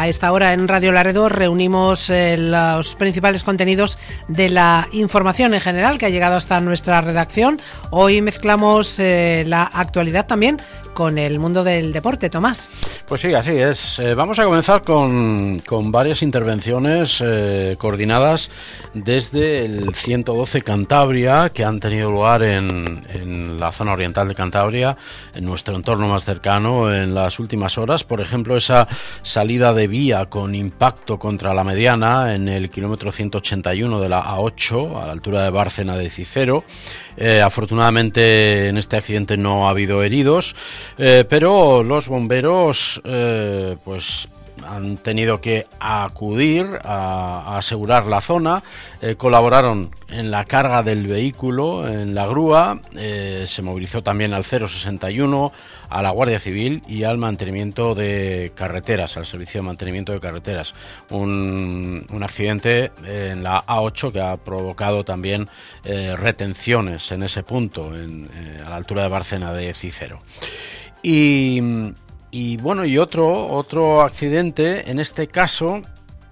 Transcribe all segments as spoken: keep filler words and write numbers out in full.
A esta hora en Radio Laredo reunimos eh, los principales contenidos de la información en general que ha llegado hasta nuestra redacción. Hoy mezclamos eh, la actualidad también con el mundo del deporte. Tomás. Pues sí, así es. Eh, vamos a comenzar con, con varias intervenciones eh, coordinadas desde el ciento doce Cantabria, que han tenido lugar en, en la zona oriental de Cantabria, en nuestro entorno más cercano, en las últimas horas. Por ejemplo, esa salida de vía con impacto contra la mediana en el kilómetro ciento ochenta y uno de la A ocho, a la altura de Bárcena de Cicero. Eh, afortunadamente en este accidente no ha habido heridos, eh, pero los bomberos eh, pues han tenido que acudir a, a asegurar la zona, eh, colaboraron en la carga del vehículo, en la grúa, eh, se movilizó también al cero sesenta y uno, a la Guardia Civil y al mantenimiento de carreteras, al servicio de mantenimiento de carreteras. Un, un accidente en la A ocho que ha provocado también eh, retenciones en ese punto, en, eh, a la altura de Bárcena de Cicero. Y... Y bueno, y otro, otro accidente, en este caso,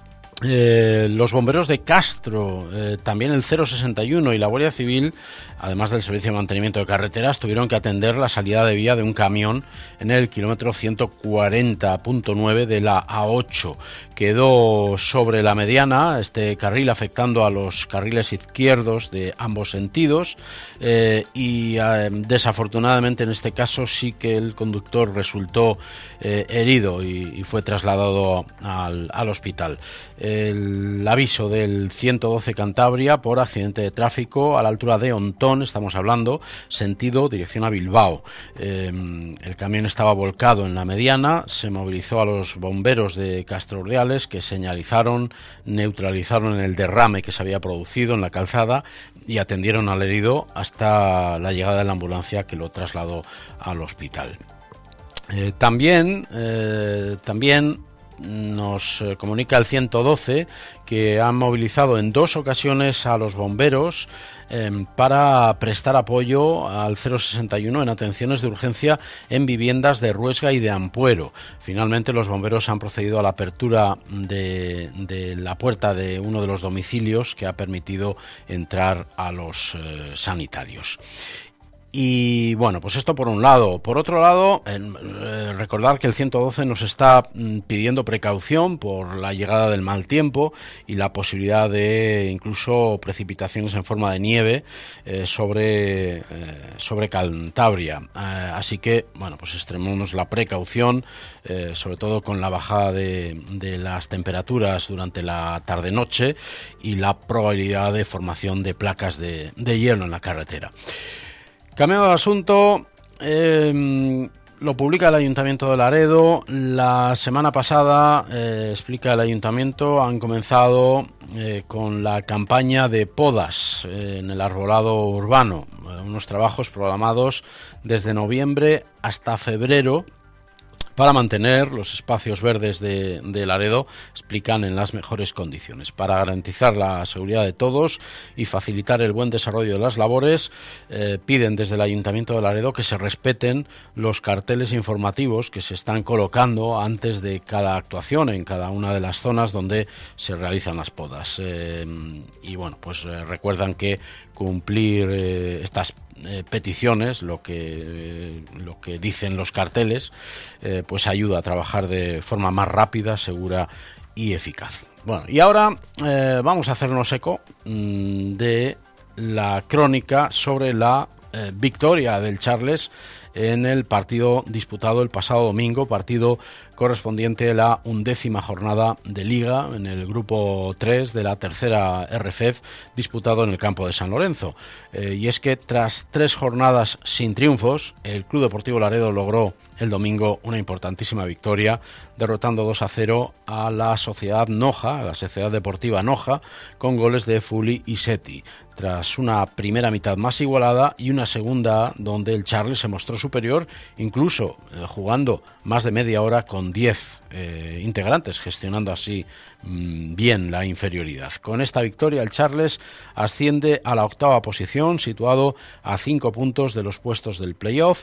eh, los bomberos de Castro, eh, también el cero sesenta y uno y la Guardia Civil, además del servicio de mantenimiento de carreteras, tuvieron que atender la salida de vía de un camión en el kilómetro ciento cuarenta punto nueve de la A ocho. Quedó sobre la mediana este carril, afectando a los carriles izquierdos de ambos sentidos, eh, y eh, desafortunadamente en este caso sí que el conductor resultó eh, herido y, y fue trasladado al, al hospital. El aviso del ciento doce Cantabria por accidente de tráfico a la altura de Ontón, estamos hablando, sentido dirección a Bilbao. Eh, el camión estaba volcado en la mediana, se movilizó a los bomberos de Castro Urdiales, que señalizaron, neutralizaron el derrame que se había producido en la calzada y atendieron al herido hasta la llegada de la ambulancia que lo trasladó al hospital. Eh, también, eh, también nos comunica el ciento doce que han movilizado en dos ocasiones a los bomberos eh, para prestar apoyo al cero sesenta y uno en atenciones de urgencia en viviendas de Ruesga y de Ampuero. Finalmente los bomberos han procedido a la apertura de, de la puerta de uno de los domicilios que ha permitido entrar a los eh, sanitarios. Y bueno, pues esto por un lado. Por otro lado, eh, recordar que el ciento doce nos está mm, pidiendo precaución por la llegada del mal tiempo y la posibilidad de incluso precipitaciones en forma de nieve eh, sobre, eh, sobre Cantabria. Eh, así que, bueno, pues extrememos la precaución, eh, sobre todo con la bajada de, de las temperaturas durante la tarde-noche y la probabilidad de formación de placas de, de hielo en la carretera. Cambiando de asunto, eh, lo publica el Ayuntamiento de Laredo. La semana pasada, eh, explica el Ayuntamiento, han comenzado eh, con la campaña de podas eh, en el arbolado urbano, eh, unos trabajos programados desde noviembre hasta febrero, para mantener los espacios verdes de, de Laredo, explican, en las mejores condiciones. Para garantizar la seguridad de todos y facilitar el buen desarrollo de las labores, eh, piden desde el Ayuntamiento de Laredo que se respeten los carteles informativos que se están colocando antes de cada actuación en cada una de las zonas donde se realizan las podas. Eh, y bueno, pues eh, recuerdan que cumplir eh, estas Eh, peticiones, lo que eh, lo que dicen los carteles, eh, pues ayuda a trabajar de forma más rápida, segura y eficaz. Bueno, y ahora eh, vamos a hacernos eco mmm, de la crónica sobre la eh, victoria del Charles en el partido disputado el pasado domingo, partido correspondiente a la undécima jornada de Liga en el grupo tres de la tercera R F E F, disputado en el campo de San Lorenzo. Eh, y es que tras tres jornadas sin triunfos, el Club Deportivo Laredo logró el domingo una importantísima victoria, derrotando dos a cero a la Sociedad Noja, a la Sociedad Deportiva Noja, con goles de Fuli y Seti. Tras una primera mitad más igualada y una segunda donde el Charles se mostró superior, incluso eh, jugando más de media hora con diez eh, integrantes, gestionando así mmm, bien la inferioridad. Con esta victoria el Charles asciende a la octava posición, situado a cinco puntos de los puestos del playoff,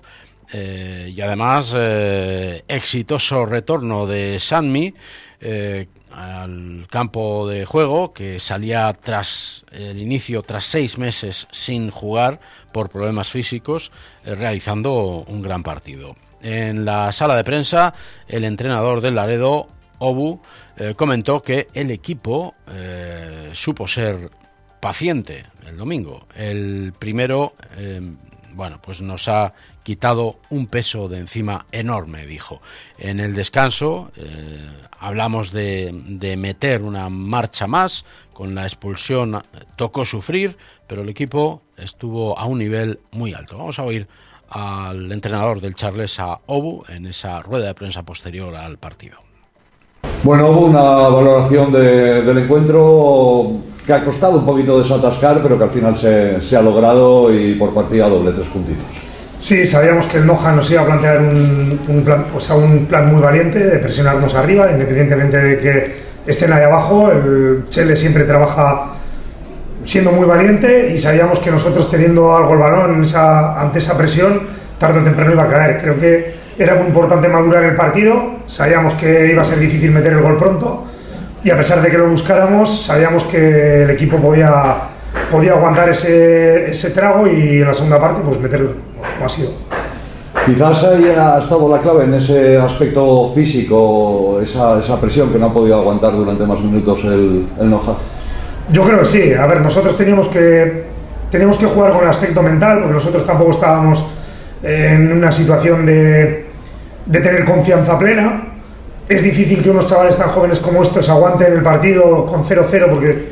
eh, y además eh, exitoso retorno de Sanmi eh, al campo de juego, que salía tras el inicio, tras seis meses sin jugar por problemas físicos, eh, realizando un gran partido. En la sala de prensa, el entrenador del Laredo, Obu, eh, comentó que el equipo eh, supo ser paciente el domingo. El primero, eh, bueno, pues nos ha quitado un peso de encima enorme, dijo. En el descanso eh, hablamos de, de meter una marcha más. Con la expulsión tocó sufrir, pero el equipo estuvo a un nivel muy alto. Vamos a oír al entrenador del Charles, a Obu, en esa rueda de prensa posterior al partido. Bueno, hubo una valoración de, del encuentro que ha costado un poquito desatascar, pero que al final se, se ha logrado, y por partida doble, tres puntitos. Sí, sabíamos que el Noja nos iba a plantear un, un, plan, o sea, un plan muy valiente de presionarnos arriba, independientemente de que estén ahí abajo. El Chele siempre trabaja siendo muy valiente, y sabíamos que nosotros, teniendo algo el balón esa, ante esa presión, tarde o temprano iba a caer. Creo que era muy importante madurar el partido. Sabíamos que iba a ser difícil meter el gol pronto, y a pesar de que lo buscáramos, sabíamos que el equipo podía, podía aguantar ese, ese trago, y en la segunda parte pues meterlo como ha sido. Quizás haya estado la clave en ese aspecto físico, esa, esa presión que no ha podido aguantar durante más minutos el, el Noja. Yo creo que sí. A ver, nosotros teníamos que, teníamos que jugar con el aspecto mental, porque nosotros tampoco estábamos en una situación de, de tener confianza plena. Es difícil que unos chavales tan jóvenes como estos aguanten el partido con cero cero, porque,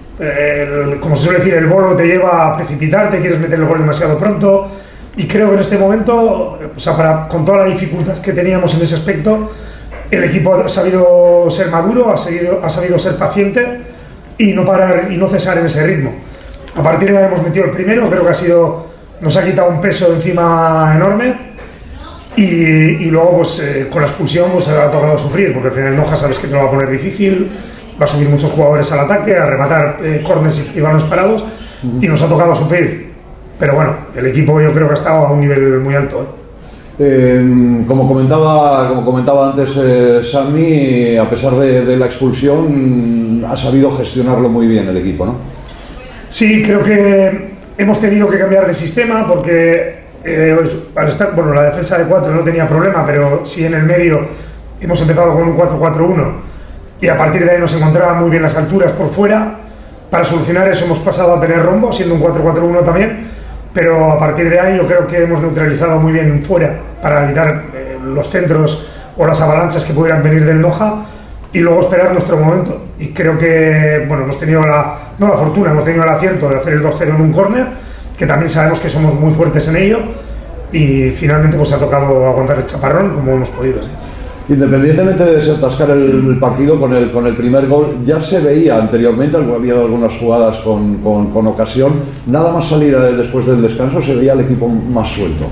eh, el, como se suele decir, el bolo te lleva a precipitarte, quieres meter el gol demasiado pronto. Y creo que en este momento, o sea, para, con toda la dificultad que teníamos en ese aspecto, el equipo ha sabido ser maduro, ha, seguido, ha sabido ser paciente y no parar y no cesar en ese ritmo. A partir de ahí hemos metido el primero, creo que ha sido, nos ha quitado un peso de encima enorme, y, y luego pues eh, con la expulsión pues ha tocado sufrir, porque al final el Noja sabes que te lo va a poner difícil, va a subir muchos jugadores al ataque, a rematar eh, córners y, y balones parados, y nos ha tocado sufrir. Pero bueno, el equipo yo creo que ha estado a un nivel muy alto. ¿eh? Eh, como comentaba como comentaba antes eh, Sammy, a pesar de, de la expulsión, ha sabido gestionarlo muy bien el equipo, ¿no? Sí, creo que hemos tenido que cambiar de sistema, porque eh, al estar, bueno, la defensa de cuatro no tenía problema, pero sí en el medio hemos empezado con un cuatro cuatro uno, y a partir de ahí nos encontraban muy bien las alturas por fuera. Para solucionar eso hemos pasado a tener rombo, siendo un cuatro cuatro uno también. Pero a partir de ahí yo creo que hemos neutralizado muy bien fuera, para evitar eh, los centros o las avalanchas que pudieran venir del Noja, y luego esperar nuestro momento. Y creo que, bueno, hemos tenido la, no la fortuna, hemos tenido el acierto de hacer el dos cero en un córner, que también sabemos que somos muy fuertes en ello, y finalmente pues ha tocado aguantar el chaparrón como hemos podido. ¿sí? Independientemente de desatascar el partido con el, con el primer gol, ya se veía anteriormente, había algunas jugadas con, con, con ocasión, nada más salir después del descanso se veía el equipo más suelto.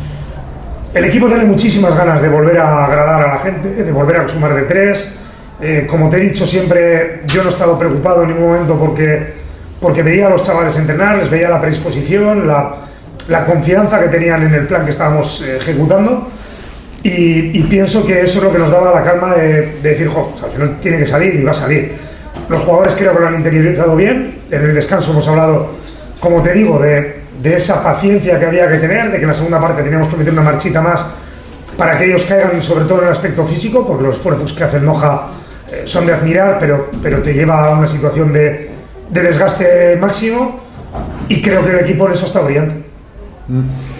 El equipo tiene muchísimas ganas de volver a agradar a la gente, de volver a sumar de tres. Eh, como te he dicho siempre, yo no he estado preocupado en ningún momento porque, porque veía a los chavales entrenar, les veía la predisposición, la, la confianza que tenían en el plan que estábamos eh, ejecutando. Y, y pienso que eso es lo que nos daba la calma de, de decir, jo, pues al final tiene que salir y va a salir. Los jugadores creo que lo han interiorizado bien. En el descanso hemos hablado, como te digo, de, de esa paciencia que había que tener, de que en la segunda parte teníamos que meter una marchita más para que ellos caigan, sobre todo en el aspecto físico, porque los esfuerzos que hace el Noja eh, son de admirar, pero, pero te lleva a una situación de, de desgaste máximo, y creo que el equipo en eso está brillante. Mm.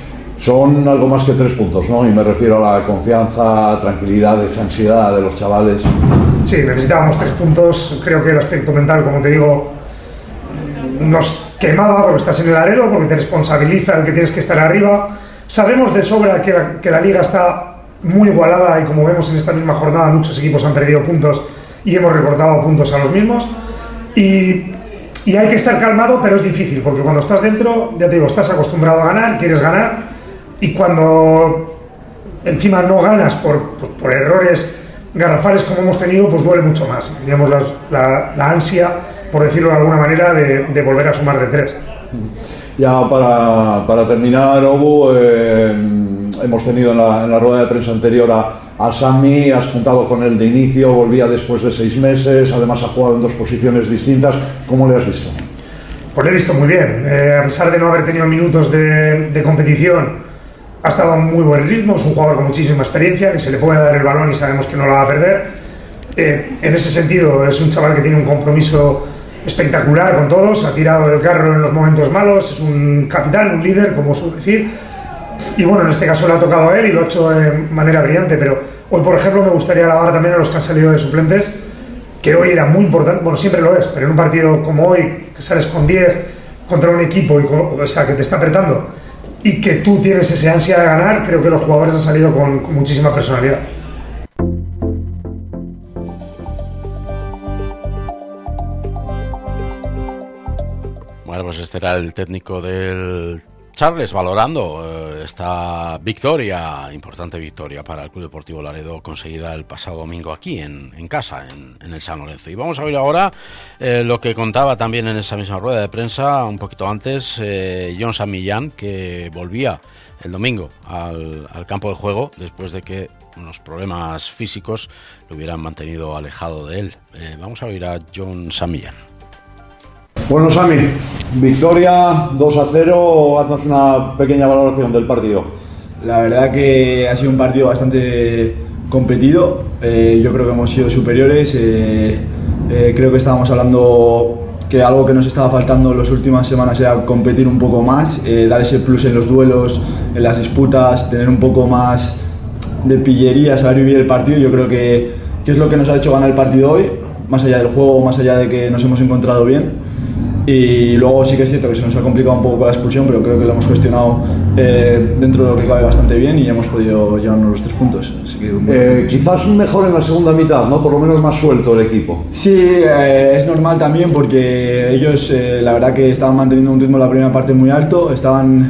Son algo más que tres puntos, ¿no? Y me refiero a la confianza, tranquilidad, ansiedad de los chavales. Sí, necesitábamos tres puntos. Creo que el aspecto mental, como te digo, nos quemaba, porque estás en el Laredo, porque te responsabiliza el que tienes que estar arriba. Sabemos de sobra que la, que la liga está muy igualada, y como vemos en esta misma jornada muchos equipos han perdido puntos y hemos recortado puntos a los mismos. Y, y hay que estar calmado, pero es difícil, porque cuando estás dentro, ya te digo, estás acostumbrado a ganar, quieres ganar. Y cuando encima no ganas por, por, por errores garrafales como hemos tenido, pues duele mucho más. Teníamos la, la, la ansia, por decirlo de alguna manera, de, de volver a sumar de tres. Ya para, para terminar, Obu, eh, hemos hemos tenido en la, en la rueda de prensa anterior a, a Sammy, has contado con él de inicio, volvía después de seis meses, además ha jugado en dos posiciones distintas. ¿Cómo le has visto? Pues lo he visto muy bien, eh, a pesar de no haber tenido minutos de, de competición, ha estado a muy buen ritmo, es un jugador con muchísima experiencia, que se le puede dar el balón y sabemos que no lo va a perder. Eh, en ese sentido es un chaval que tiene un compromiso espectacular con todos, ha tirado el carro en los momentos malos, es un capitán, un líder, como suelo decir, y bueno, en este caso le ha tocado a él y lo ha hecho de manera brillante. Pero hoy, por ejemplo, me gustaría alabar también a los que han salido de suplentes, que hoy era muy importante, bueno, siempre lo es, pero en un partido como hoy, que sales con diez contra un equipo y con, o sea, que te está apretando y que tú tienes ese ansia de ganar, creo que los jugadores han salido con, con muchísima personalidad. Bueno, pues este era el técnico del Charles valorando eh, esta victoria, importante victoria para el Club Deportivo Laredo, conseguida el pasado domingo aquí en, en casa, en, en el San Lorenzo. Y vamos a ver ahora eh, lo que contaba también en esa misma rueda de prensa, un poquito antes, eh, Jon Samillán, que volvía el domingo al, al campo de juego después de que unos problemas físicos lo hubieran mantenido alejado de él. Eh, vamos a oír a Jon Samillán. Bueno, Sammy, victoria dos a cero, haznos una pequeña valoración del partido. La verdad que ha sido un partido bastante competido, eh, yo creo que hemos sido superiores, eh, eh, creo que estábamos hablando que algo que nos estaba faltando en las últimas semanas era competir un poco más, eh, dar ese plus en los duelos, en las disputas, tener un poco más de pillería, saber vivir el partido. Yo creo que, que es lo que nos ha hecho ganar el partido hoy, más allá del juego, más allá de que nos hemos encontrado bien. Y luego sí que es cierto que se nos ha complicado un poco con la expulsión, pero creo que lo hemos gestionado eh, dentro de lo que cabe bastante bien y hemos podido llevarnos los tres puntos. Así que, bueno, eh, quizás mejor en la segunda mitad, ¿no? Por lo menos más suelto el equipo. Sí, eh, es normal también porque ellos eh, la verdad que estaban manteniendo un ritmo en la primera parte muy alto, estaban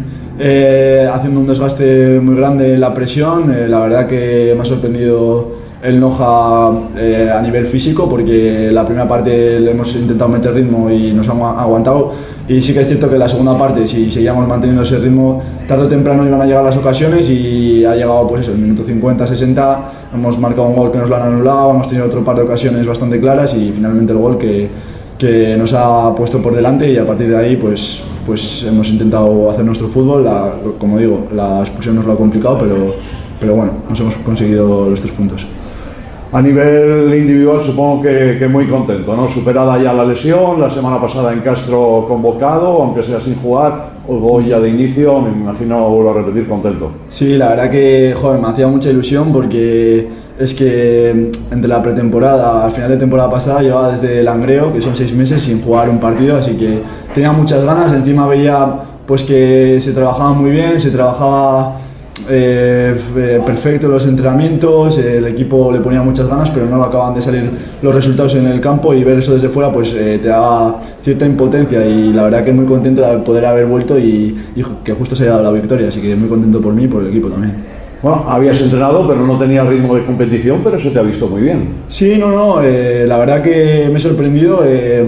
eh, haciendo un desgaste muy grande en la presión. Eh, la verdad que me ha sorprendido el Noja eh, a nivel físico, porque la primera parte le hemos intentado meter ritmo y nos han aguantado, y sí que es cierto que en la segunda parte, si seguíamos manteniendo ese ritmo, tarde o temprano iban a llegar las ocasiones, y ha llegado pues eso, el minuto cincuenta sesenta, hemos marcado un gol que nos lo han anulado, hemos tenido otro par de ocasiones bastante claras y finalmente el gol que, que nos ha puesto por delante, y a partir de ahí pues, pues hemos intentado hacer nuestro fútbol. La, como digo, la expulsión nos lo ha complicado, pero, pero bueno, nos hemos conseguido los tres puntos. A nivel individual supongo que, que muy contento, ¿no? Superada ya la lesión, la semana pasada en Castro convocado, aunque sea sin jugar, hoy ya de inicio, me imagino, vuelvo a repetir, contento. Sí, la verdad que, joder, me hacía mucha ilusión, porque es que entre la pretemporada, al final de temporada pasada, llevaba desde el Langreo, que son seis meses sin jugar un partido, así que tenía muchas ganas. Encima veía pues que se trabajaba muy bien, se trabajaba Eh, eh, perfecto en los entrenamientos, eh, el equipo le ponía muchas ganas, pero no acaban de salir los resultados en el campo, y ver eso desde fuera pues eh, te da cierta impotencia, y la verdad que muy contento de poder haber vuelto y, y que justo se haya dado la victoria, así que muy contento por mí y por el equipo también. Bueno, habías entrenado, pero no tenías ritmo de competición, pero se te ha visto muy bien. Sí, no, no, eh, la verdad que me he sorprendido eh,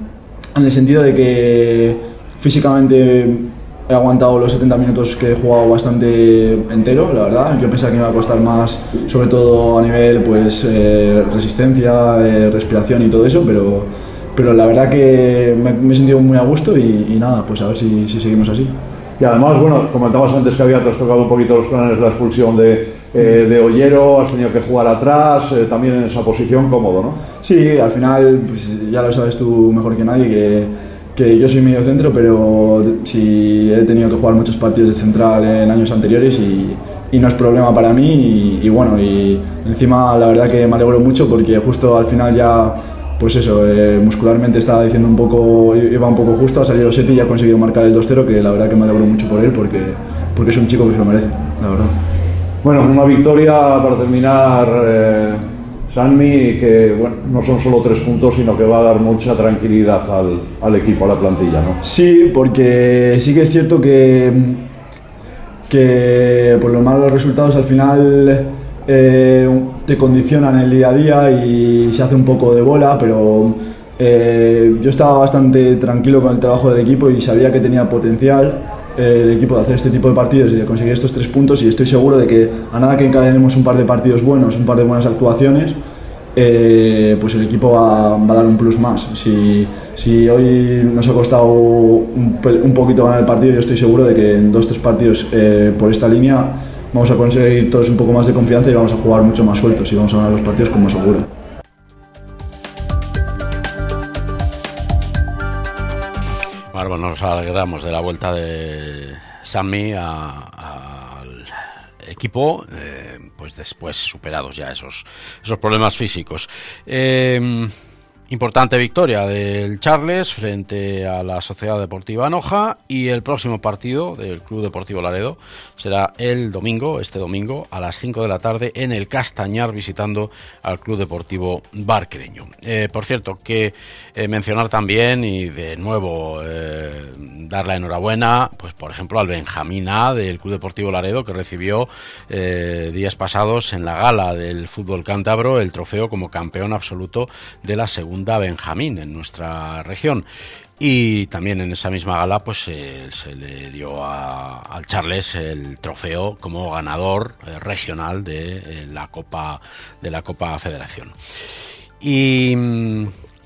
en el sentido de que físicamente he aguantado los setenta minutos, que he jugado bastante entero, la verdad. Yo pensaba que me iba a costar más, sobre todo a nivel pues eh, resistencia, eh, respiración y todo eso, pero, pero la verdad que me, me he sentido muy a gusto, y, y nada, pues a ver si, si seguimos así. Y además, bueno, comentabas antes que había trastocado un poquito los planes la expulsión de, eh, de Ollero, has tenido que jugar atrás, eh, también en esa posición cómodo, ¿no? Sí, al final pues, ya lo sabes tú mejor que nadie, que que yo soy medio centro, pero sí he tenido que jugar muchos partidos de central en años anteriores, y, y no es problema para mí, y, y bueno, y encima la verdad que me alegro mucho, porque justo al final ya, pues eso, eh, muscularmente estaba diciendo un poco, iba un poco justo, ha salido Seti y ha conseguido marcar el dos cero, que la verdad que me alegro mucho por él, porque, porque es un chico que se lo merece, la verdad. Bueno, una victoria para terminar, eh, Sammy, que bueno, no son solo tres puntos, sino que va a dar mucha tranquilidad al, al equipo, a la plantilla, ¿no? Sí, porque sí que es cierto que, que por lo malo los resultados al final eh, te condicionan el día a día y se hace un poco de bola, pero eh, yo estaba bastante tranquilo con el trabajo del equipo y sabía que tenía potencial. eh, el equipo de hacer este tipo de partidos y de conseguir estos tres puntos, y estoy seguro de que a nada que encadenemos un par de partidos buenos, un par de buenas actuaciones, eh, pues el equipo va, va a dar un plus más. Si, si hoy nos ha costado un, un poquito ganar el partido, yo estoy seguro de que en dos o tres partidos eh, por esta línea vamos a conseguir todos un poco más de confianza y vamos a jugar mucho más sueltos y vamos a ganar los partidos con más seguro. Bueno, nos alegramos de la vuelta de Sammy al equipo, eh, pues después superados ya esos, esos problemas físicos. Eh, Importante victoria del Charles frente a la Sociedad Deportiva Anoja, y el próximo partido del Club Deportivo Laredo será el domingo, este domingo, a las cinco de la tarde en el Castañar, visitando al Club Deportivo Barquereño. Eh, por cierto, que eh, mencionar también, y de nuevo eh, dar la enhorabuena, pues por ejemplo al Benjamín A del Club Deportivo Laredo, que recibió eh, días pasados en la gala del fútbol cántabro el trofeo como campeón absoluto de la segunda Benjamín en nuestra región. Y también en esa misma gala pues eh, se le dio a, al Charles el trofeo como ganador eh, regional de eh, la Copa de la Copa Federación. Y mmm,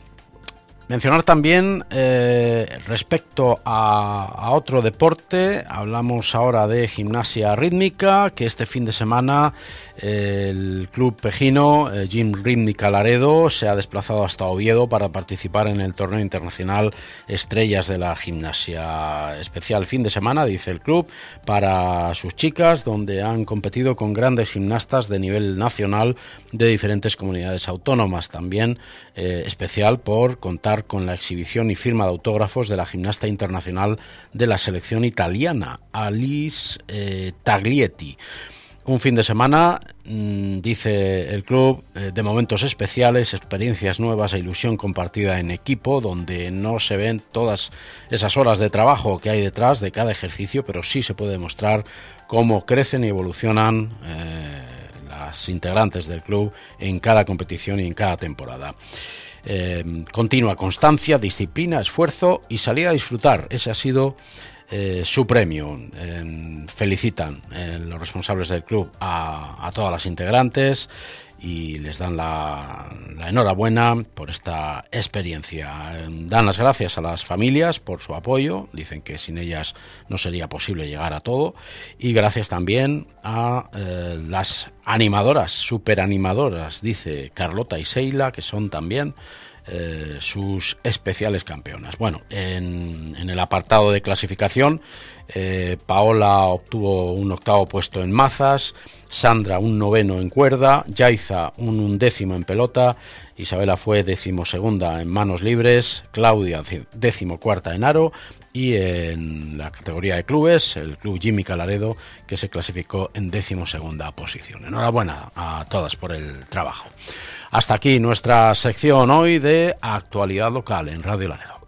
mencionar también eh, respecto a, a otro deporte, hablamos ahora de gimnasia rítmica, que este fin de semana eh, el club pejino eh, Gym Rítmica Laredo se ha desplazado hasta Oviedo para participar en el torneo internacional Estrellas de la Gimnasia. Especial fin de semana, dice el club, para sus chicas, donde han competido con grandes gimnastas de nivel nacional de diferentes comunidades autónomas. También eh, especial por contar con la exhibición y firma de autógrafos de la gimnasta internacional de la selección italiana, Alice eh, Taglietti. Un fin de semana, mmm, dice el club, eh, de momentos especiales, experiencias nuevas e ilusión compartida en equipo, donde no se ven todas esas horas de trabajo que hay detrás de cada ejercicio, pero sí se puede demostrar cómo crecen y evolucionan eh, las integrantes del club en cada competición y en cada temporada. Eh, continua constancia, disciplina, esfuerzo y salir a disfrutar. Ese ha sido eh, su premio. Eh, felicitan eh, los responsables del club a, a todas las integrantes y les dan la, la enhorabuena por esta experiencia. Eh, dan las gracias a las familias por su apoyo, dicen que sin ellas no sería posible llegar a todo, y gracias también a eh, las animadoras, superanimadoras, dice Carlota y Seila, que son también eh, sus especiales campeonas. Bueno, en, en el apartado de clasificación, eh, Paola obtuvo un octavo puesto en mazas, Sandra un noveno en cuerda, Yaiza un undécimo en pelota, Isabela fue decimosegunda en manos libres, Claudia decimocuarta en aro, y en la categoría de clubes, el club Jimmy Laredo, que se clasificó en decimosegunda posición. Enhorabuena a todas por el trabajo. Hasta aquí nuestra sección hoy de actualidad local en Radio Laredo.